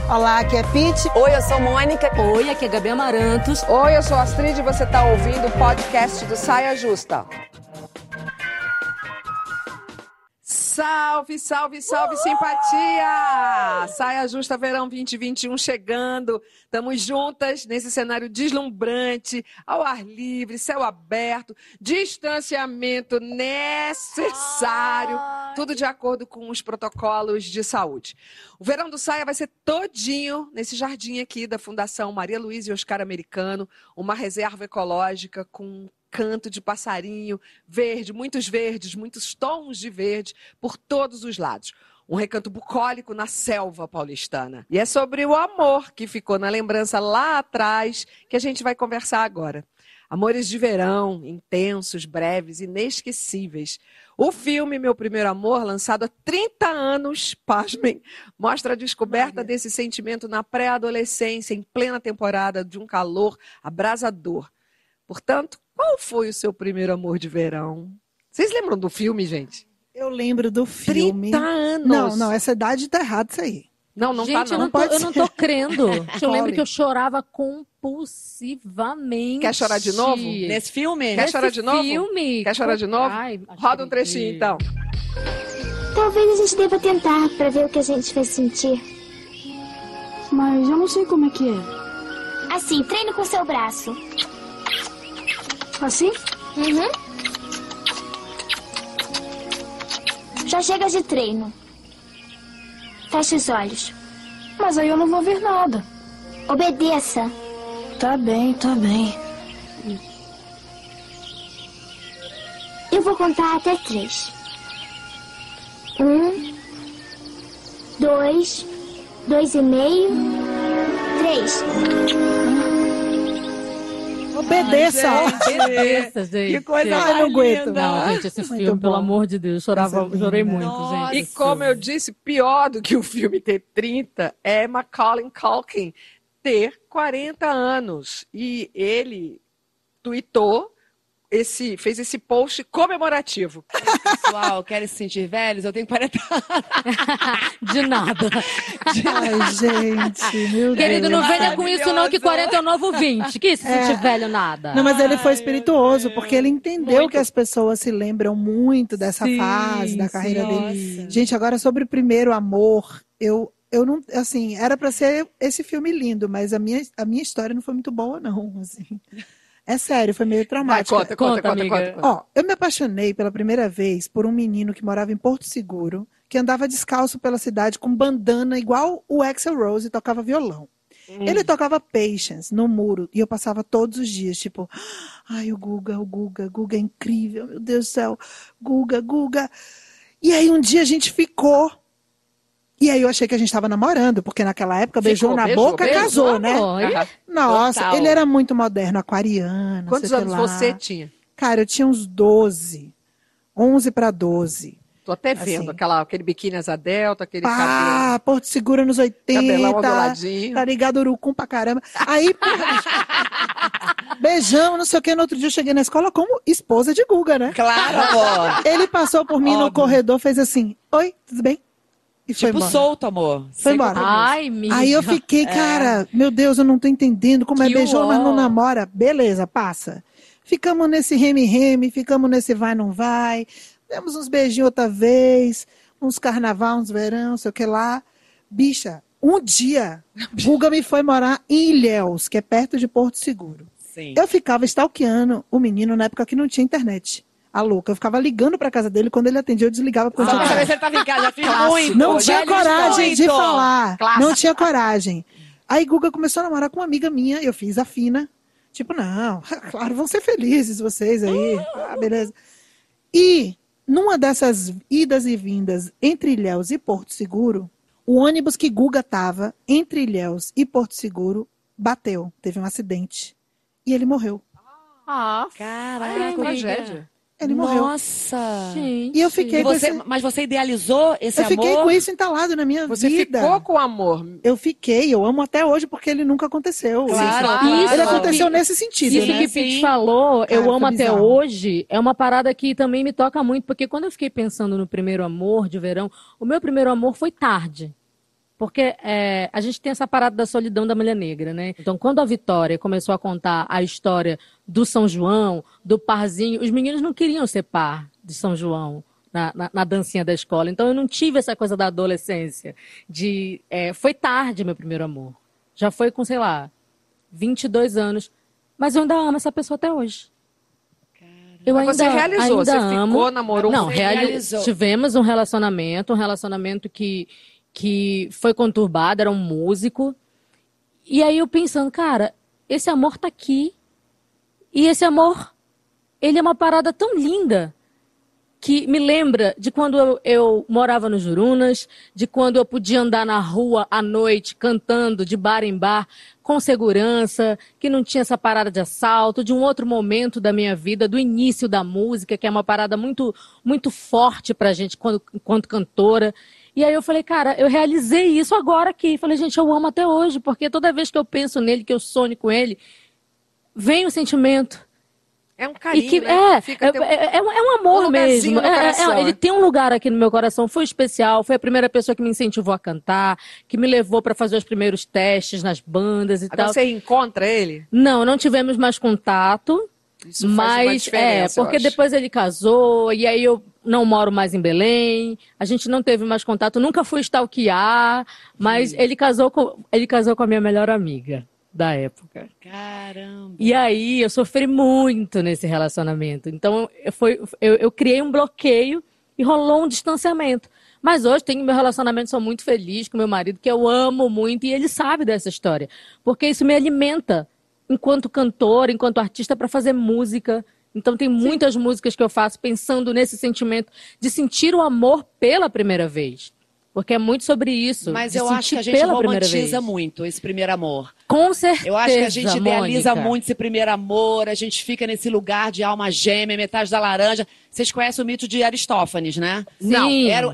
Olá, aqui é Pete. Oi, eu sou Mônica. Oi, aqui é Gabi Amarantos. Oi, eu sou Astrid e você está ouvindo o podcast do Saia Justa. Salve, salve, salve, simpatia! Saia Justa Verão 2021 chegando. Estamos juntas nesse cenário deslumbrante, ao ar livre, céu aberto, distanciamento necessário, tudo de acordo com os protocolos de saúde. O Verão do Saia vai ser todinho nesse jardim aqui da Fundação Maria Luísa e Oscar Americano, uma reserva ecológica com canto de passarinho, verde, muitos tons de verde por todos os lados. Um recanto bucólico na selva paulistana. E é sobre o amor que ficou na lembrança lá atrás que a gente vai conversar agora. Amores de verão, intensos, breves, inesquecíveis. O filme Meu Primeiro Amor, lançado há 30 anos, pasmem, mostra a descoberta desse sentimento na pré-adolescência, em plena temporada de um calor abrasador. Portanto, qual foi o seu primeiro amor de verão? Vocês lembram do filme, gente? Eu lembro do filme. 30 anos. Não, essa idade tá errada isso aí. Não Gente, tá não. eu não tô crendo. Eu lembro que eu chorava compulsivamente. Quer chorar de novo? Nesse filme? Quer chorar de novo? Filme. Quer chorar de novo? Ai, Roda um trechinho, então. Talvez a gente deva tentar pra ver o que a gente vai sentir. Mas eu não sei como é que é. Assim, treine com seu braço. Assim? Uhum. Já chega de treino. Feche os olhos. Mas aí eu não vou ver nada. Obedeça. Tá bem, tá bem. Eu vou contar até 3. 1, 2, 2,5, 3. Obedeça! Obedeça, gente. Que coisa Ai, não aguento. Não, gente, esse Muito filme, bom. pelo amor de Deus, chorei muito, Nossa. gente. E como eu disse, pior do que o filme ter 30 é Macaulay Culkin ter 40 anos. E ele tweetou, fez esse post comemorativo. Pessoal, querem se sentir velhos? Eu tenho 40 anos. De nada. Ai, gente, meu Querido, Deus. não venha com isso não, que 40 é o novo 20. Que se sentir velho, nada. Não, mas ele foi espirituoso, porque ele entendeu Muito. que as pessoas se lembram muito dessa Sim, fase da carreira sim. dele. Gente, agora sobre o primeiro amor, eu não, assim, era pra ser esse filme lindo, mas a minha história não foi muito boa, não, assim. É sério, foi meio Vai, traumática. conta, amiga. Ó, eu me apaixonei pela primeira vez por um menino que morava em Porto Seguro, que andava descalço pela cidade com bandana igual o Axl Rose e tocava violão. Ele tocava Patience no muro e eu passava todos os dias, tipo, ai, o Guga é incrível, meu Deus do céu, Guga. E aí um dia a gente ficou. E aí eu achei que a gente estava namorando, porque naquela época beijou na boca, casou, né? Amor. Nossa, Total. ele era muito moderno, aquariano. Quantos sei anos lá. você tinha? Cara, eu tinha uns 12. 11 para 12. Tô até vendo Assim. aquele biquíni asa delta, aquele cabelo, Ah, Porto Seguro nos 80. cabelão onduladinho. Tá ligado, urucum pra caramba. Aí, beijão, não sei o que. No outro dia eu cheguei na escola como esposa de Guga, né? Claro, amor. Ele passou por mim no Óbvio. corredor, fez assim, oi, tudo bem? E foi Tipo embora. solto, amor. Foi Sem embora. compromisso. Ai, minha. Aí eu fiquei, cara, meu Deus, eu não tô entendendo como é Que beijou, mas não uó. namora. Beleza, passa. Ficamos nesse reme-reme, ficamos nesse vai-não vai. Demos uns beijinhos outra vez, uns carnaval, uns verão, sei o que lá. Bicha, um dia, Guga me foi morar em Ilhéus, que é perto de Porto Seguro. Sim. Eu ficava stalkeando o menino na época que não tinha internet. A louca, eu ficava ligando pra casa dele, quando ele atendia eu desligava porque eu Só não pra tinha saber se ele tava em casa. Já fiz muito. não tinha velho coragem de muito. falar. Clássico. Não tinha coragem. Aí Guga começou a namorar com uma amiga minha. Eu fiz a fina. Tipo, não, claro, vão ser felizes vocês aí. Ah, beleza. E numa dessas idas e vindas entre Ilhéus e Porto Seguro, o ônibus que Guga tava entre Ilhéus e Porto Seguro bateu. Teve um acidente. E ele morreu. Ah, Caraca, amiga. tragédia. Ele morreu. Nossa. Gente. E eu fiquei com Você, esse... mas você idealizou esse Eu fiquei amor? com isso entalado na minha Você vida. ficou com amor. Eu fiquei, eu amo até hoje porque ele nunca aconteceu. Claro, Isso Ele que- aconteceu nesse sentido, Isso né? que Pete falou, Cara, eu amo foi até bizarro. hoje, é uma parada que também me toca muito, porque quando eu fiquei pensando no primeiro amor de verão, o meu primeiro amor foi tarde. Porque a gente tem essa parada da solidão da mulher negra, né? Então, quando a Vitória começou a contar a história do São João, do parzinho, os meninos não queriam ser par de São João na dancinha da escola. Então, eu não tive essa coisa da adolescência. Foi tarde, meu primeiro amor. Já foi com, sei lá, 22 anos. Mas eu ainda amo essa pessoa até hoje. Mas você realizou, você amo. ficou, namorou. Não, realizou. Tivemos um relacionamento que foi conturbado, era um músico. E aí eu pensando, cara, esse amor tá aqui. E esse amor, ele é uma parada tão linda que me lembra de quando eu morava no Jurunas, de quando eu podia andar na rua à noite cantando de bar em bar com segurança, que não tinha essa parada de assalto, de um outro momento da minha vida, do início da música, que é uma parada muito, muito forte pra gente enquanto cantora. E aí eu falei, cara, eu realizei isso agora aqui. Falei, gente, eu amo até hoje, porque toda vez que eu penso nele, que eu sonho com ele, vem o sentimento. É um carinho, E né? É um amor um lugarzinho mesmo. no coração, Ele tem um lugar aqui no meu coração, foi especial, foi a primeira pessoa que me incentivou a cantar, que me levou para fazer os primeiros testes nas bandas e Agora tal. você encontra ele? Não tivemos mais contato. Isso faz uma Mas diferença, eu porque acho. depois ele casou, e aí eu não moro mais em Belém, a gente não teve mais contato, nunca fui stalkear, mas ele casou com a minha melhor amiga da época. Caramba. E aí eu sofri muito nesse relacionamento. Então eu criei um bloqueio e rolou um distanciamento. Mas hoje tenho meu relacionamento, sou muito feliz com meu marido, que eu amo muito, e ele sabe dessa história. Porque isso me alimenta enquanto cantora, enquanto artista, para fazer música. Então tem muitas músicas que eu faço pensando nesse sentimento de sentir o amor pela primeira vez. Porque é muito sobre isso. Mas de eu acho que a sentir gente pela primeira romantiza vez. muito esse primeiro amor. Com certeza, Eu acho que a gente idealiza Mônica. muito esse primeiro amor, a gente fica nesse lugar de alma gêmea, metade da laranja. Vocês conhecem o mito de Aristófanes, né? Não.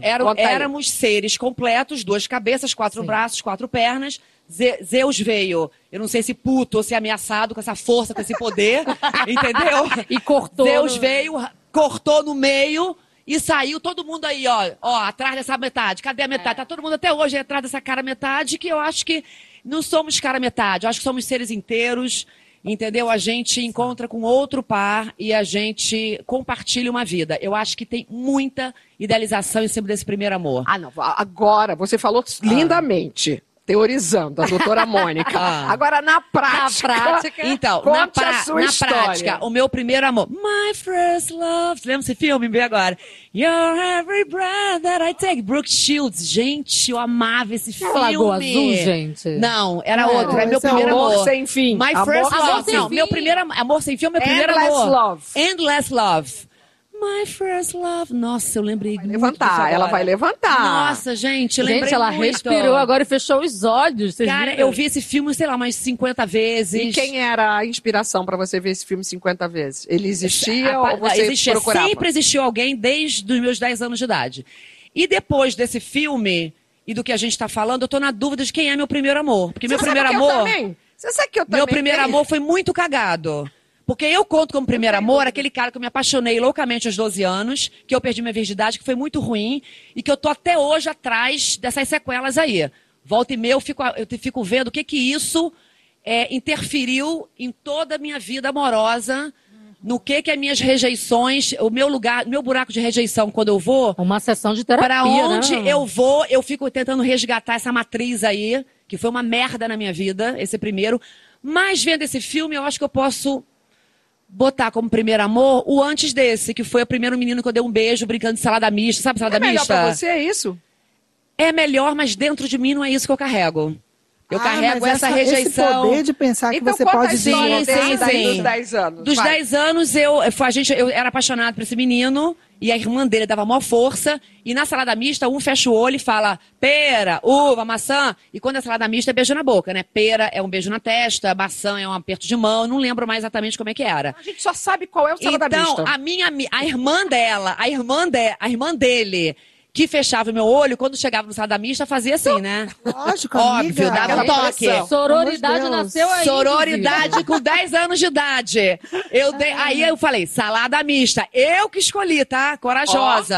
Éramos seres completos, 2 cabeças, 4 braços, 4 pernas. Zeus veio, eu não sei se puto ou se ameaçado com essa força, com esse poder, entendeu? E cortou. Zeus veio, cortou no meio e saiu todo mundo aí, ó, atrás dessa metade. Cadê a metade? Tá todo mundo até hoje aí atrás dessa cara metade, que eu acho que não somos cara metade, eu acho que somos seres inteiros, entendeu? A gente encontra com outro par e a gente compartilha uma vida. Eu acho que tem muita idealização em cima desse primeiro amor. Ah, não. Agora, você falou lindamente, teorizando, a doutora Mônica. Agora, na prática. Então, conte a sua história. prática, o meu primeiro amor. My first love. Você lembra desse filme? Vê agora. You're every breath that I take. Brooke Shields. Gente, eu amava esse filme. Lagoa Azul, gente? Não, era outro. É meu esse é primeiro Amor amor. Sem Fim. My Amor first Amor love. Sem Não, Fim. meu primeiro amor sem fim é meu primeiro Endless amor. Love. Endless Love. My first love. Nossa, eu lembrei muito disso Levantar, agora. ela vai levantar. Nossa, gente, eu lembrei Gente, ela muito. respirou agora e fechou os olhos. Vocês Cara, viram? eu vi esse filme, sei lá, umas 50 vezes. E quem era a inspiração pra você ver esse filme 50 vezes? Ele existia ou você existia, procurava? sempre existiu alguém desde os meus 10 anos de idade. E depois desse filme e do que a gente tá falando, eu tô na dúvida de quem é meu primeiro amor. Porque meu Você sabe primeiro que eu amor... também? Você sabe que eu também Meu primeiro tenho? amor foi muito cagado. Porque eu conto como primeiro amor aquele cara que eu me apaixonei loucamente aos 12 anos, que eu perdi minha virgindade, que foi muito ruim, e que eu tô até hoje atrás dessas sequelas aí. Volta e meia eu fico vendo o que isso interferiu em toda a minha vida amorosa, no que as minhas rejeições, o meu buraco de rejeição quando eu vou, Uma sessão de terapia, pra onde né? eu vou, eu fico tentando resgatar essa matriz aí, que foi uma merda na minha vida, esse primeiro. Mas vendo esse filme, eu acho que eu posso botar como primeiro amor o antes desse, que foi o primeiro menino que eu dei um beijo brincando de salada mista. Sabe salada É melhor mista? pra você, é isso? É melhor, mas dentro de mim não é isso que eu carrego. Eu carrego mas essa rejeição. Esse poder de pensar que Então você conta pode a história desenvolver. desse sim. dos 10 anos. Dos vai. 10 anos, eu era apaixonada por esse menino, e a irmã dele dava maior força, e na salada mista, um fecha o olho e fala pera, uva, maçã, e quando é salada mista é beijo na boca, né? Pera é um beijo na testa, maçã é um aperto de mão, não lembro mais exatamente como é que era. A gente só sabe qual é o salada Então, mista. a irmã dela, a irmã dele, que fechava o meu olho, quando chegava no salada mista, fazia assim, né? Lógico, Óbvio, amiga. dava um aquela toque. pressão. Sororidade Pelo amor de nasceu aí. Sororidade com 10 anos de idade. Aí eu falei, salada mista. Eu que escolhi, tá? Corajosa.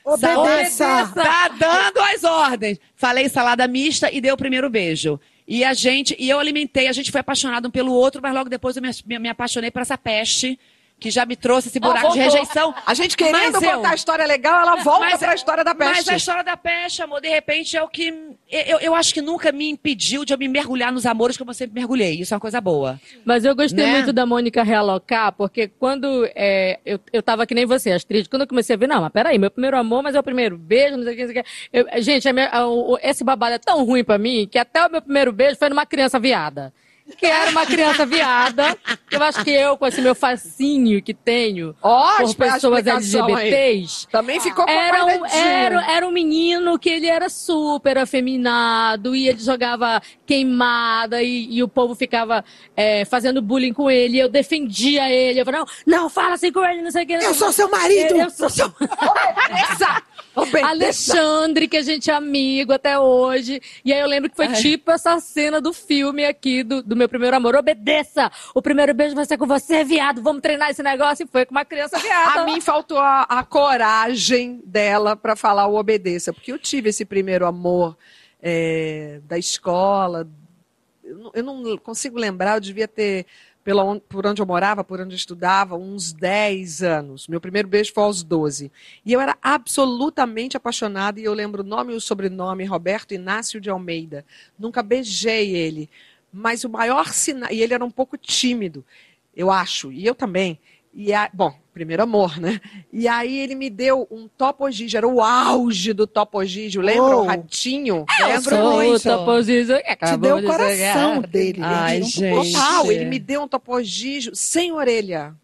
Obedeça. Tá dando as ordens. Falei salada mista e dei o primeiro beijo. E eu alimentei, a gente foi apaixonado um pelo outro, mas logo depois eu me apaixonei por essa peste que já me trouxe esse buraco de rejeição. A gente querendo contar a história legal, ela volta pra história da peste. Mas a história da peste, amor, de repente é o que... Eu acho que nunca me impediu de eu me mergulhar nos amores como eu sempre mergulhei. Isso é uma coisa boa. Mas eu gostei Né? muito da Mônica realocar, porque quando eu tava que nem você, Astrid, quando eu comecei a ver, não, mas peraí, meu primeiro amor, mas é o primeiro beijo, não sei o que, não sei o que. Gente, esse babado é tão ruim pra mim, que até o meu primeiro beijo foi numa criança viada. Que era uma criança viada. Eu acho que eu, com esse meu fascínio que tenho por pessoas LGBTs... Também ficou era um menino que ele era super afeminado e ele jogava queimada e o povo ficava fazendo bullying com ele. E eu defendia ele. Eu falava, não fala assim com ele, não sei o que. Eu sou seu marido! Eu sou seu marido! Alexandre, que a gente é amigo até hoje. E aí eu lembro que foi tipo essa cena do filme aqui, do meu primeiro amor. Obedeça! O primeiro beijo vai ser com você, viado. Vamos treinar esse negócio. E foi com uma criança viada. A mim faltou a coragem dela pra falar o obedeça. Porque eu tive esse primeiro amor da escola. Eu não consigo lembrar, eu devia ter... por onde eu morava, por onde eu estudava, uns 10 anos. Meu primeiro beijo foi aos 12. E eu era absolutamente apaixonada, e eu lembro o nome e o sobrenome, Roberto Inácio de Almeida. Nunca beijei ele, mas o maior sinal... E ele era um pouco tímido, eu acho, e eu também. Bom, primeiro amor, né? E aí ele me deu um topogígio, era o auge do topogígio, lembra o ratinho? Lembro muito. Te deu o coração dele. Ai, gente. Total, ele me deu um topogígio sem orelha.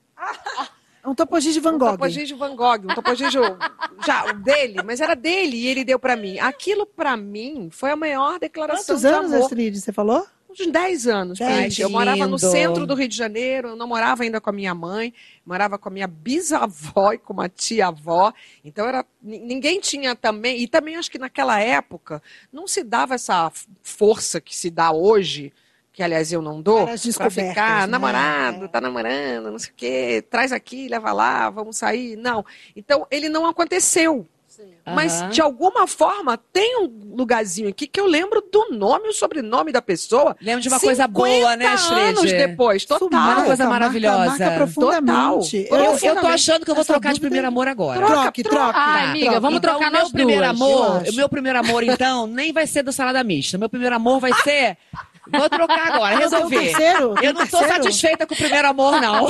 Um topogígio Van Gogh. Um topogígio Van Gogh, um topogígio já dele, mas era dele e ele deu pra mim. Aquilo pra mim foi a maior declaração Quantos de anos, amor. Astrid, você falou? Uns 10 anos, 10, gente. Eu morava no lindo. centro do Rio de Janeiro, eu não morava ainda com a minha mãe, morava com a minha bisavó e com uma tia-avó. Então ninguém tinha também, e também acho que naquela época não se dava essa força que se dá hoje, que aliás eu não dou, para ficar namorado, tá namorando, não sei o quê, traz aqui, leva lá, vamos sair. Não. Então ele não aconteceu. Mas, de alguma forma, tem um lugarzinho aqui que eu lembro do nome e o sobrenome da pessoa. Lembro de uma coisa boa, né, Astrid? Anos depois, total. Uma coisa maravilhosa. Marca profundamente. Eu tô achando que eu vou trocar de primeiro amor agora. Troque. Ai, amiga, vamos Então, trocar meu nós primeiro duas. amor, o meu primeiro amor, então, nem vai ser do salada mista. Meu primeiro amor vai ser... Vou trocar agora, resolvi. Eu não tô satisfeita com o primeiro amor, não.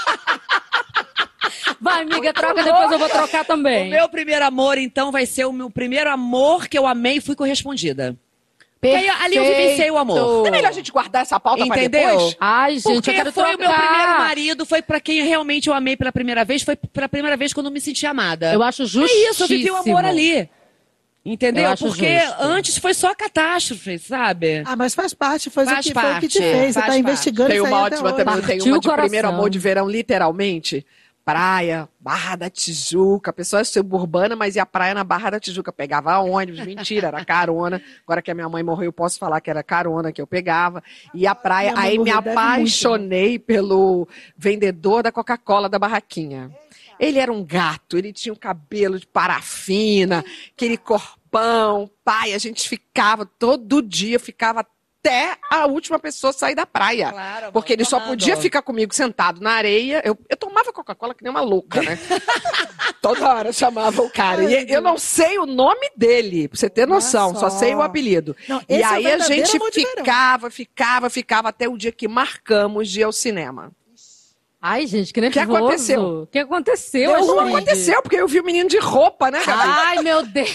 Vai, amiga, troca, depois eu vou trocar também. O meu primeiro amor, então, vai ser o meu primeiro amor que eu amei e fui correspondida. Porque aí, ali eu vivenciei o amor. Não é melhor a gente guardar essa pauta pra Entendeu? depois? Ai, gente, Porque eu quero foi trocar. o meu primeiro marido, foi pra quem realmente eu amei pela primeira vez, foi pela primeira vez quando eu me senti amada. Eu acho É justíssimo. isso, eu vivi o amor ali. Entendeu? Eu acho Porque justo. antes foi só catástrofe, sabe? Ah, mas faz parte, foi o que te parte, fez. Você faz tá parte. investigando Tem isso aí uma até ótima hoje. também, tem Partiu uma o de primeiro coração. amor de verão, literalmente. Praia, Barra da Tijuca, a pessoa é suburbana, mas ia à praia na Barra da Tijuca, pegava ônibus, mentira, era carona. Agora que a minha mãe morreu, eu posso falar que era carona que eu pegava. E a praia, Minha mãe aí me morreu, deve apaixonei pelo vendedor da Coca-Cola da barraquinha. Ele era um gato, ele tinha um cabelo de parafina, aquele corpão, pai, a gente ficava todo dia, ficava até a última pessoa sair da praia. Claro, porque ele só tomando. podia ficar comigo sentado na areia. Eu tomava Coca-Cola que nem uma louca, né? Toda hora chamava o cara. E eu não sei o nome dele, pra você ter noção, só sei o apelido. Não, E esse é o aí a verdadeiro gente amor de verão. ficava até o dia que marcamos de ir ao cinema. Ai, gente, que nervoso. que aconteceu? O que aconteceu, Não Astrid? aconteceu, porque eu vi o menino de roupa, né, Gabi? Ai, meu Deus.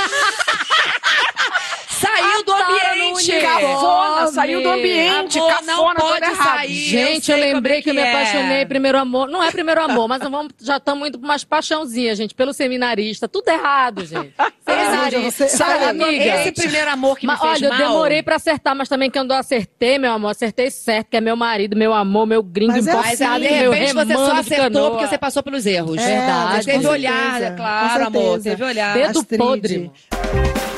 Saiu do ambiente! Cafona, saiu do ambiente, Amor, cafona, não tudo pode errado. sair. Gente, sei eu como lembrei é que eu me é. apaixonei, primeiro amor. Não é primeiro amor, mas já estamos indo pra umas paixãozinhas, gente, pelo seminarista. Tudo errado, gente. Seminarista. Sabe, amiga? Esse primeiro amor que Mas, me fez olha, mal... eu demorei pra acertar, mas também quando eu acertei, meu amor, acertei certo, que é meu marido, meu amor, meu gringo Mas é Mas importado, aí, de meu repente, você remando só de acertou canoa. porque você passou pelos erros. É, Verdade, Você teve com olhar, certeza, claro, com amor. certeza. Teve olhar. Dedo Astrid. podre.